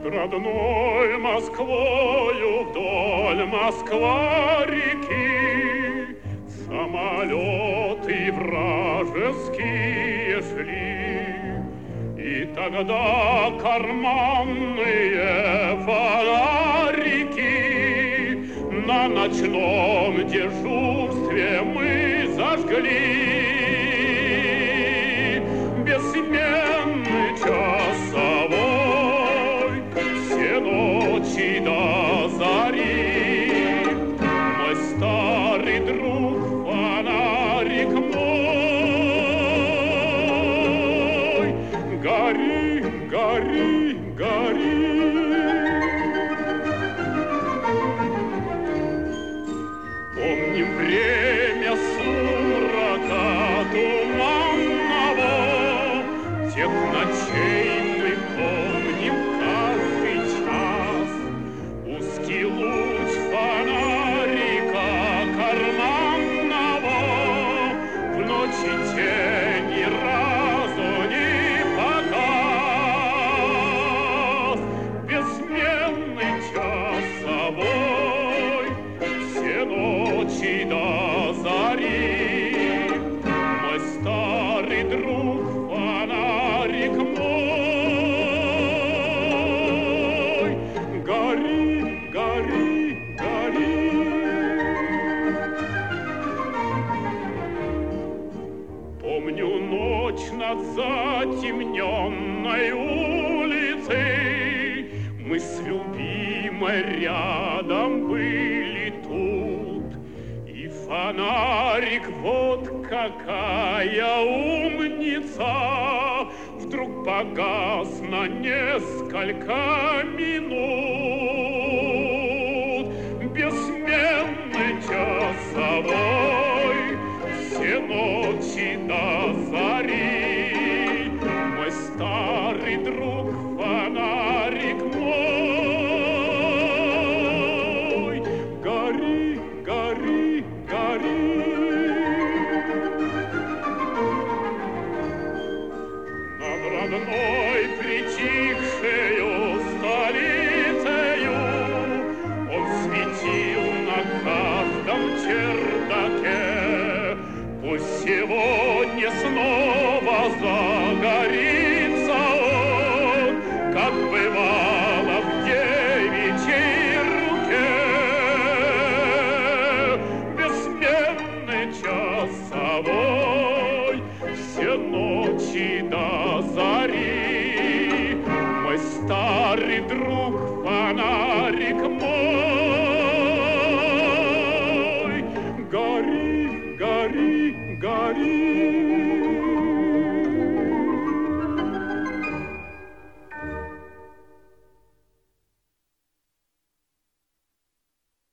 Родной Москвою вдоль Москва-реки самолеты вражеские шли. И тогда карманные фонарики на ночном дежурстве мы зажгли. Бессменный часовой все ночи до зари, мой старый друг, фонарик мой, гори, гори, гори. Помним время сумрака туманного, тех ночей мы помним каждый час. Узкий луч фонарика карманного в ночи тени разу не погас. Бессменный часовой все ночи до зари, мой старый друг, фонарик мой, гори, гори, гори. Помню ночь над затемненной улицей, мы с любимой рядом были тут, и фонарик, вот какая умница, вдруг погас на несколько минут. Бессменный часовой все ночи до зари, мой старый друг, фонарик мой, гори, гори, гори. Над родной притихшею столицею он светил на каждом чердаке. Пусть сегодня снова загорится он, как бывало в девичьей руке. Бессменный часовой все ночи до зари, мой старый друг, фонарик мой, гори, гори, гори.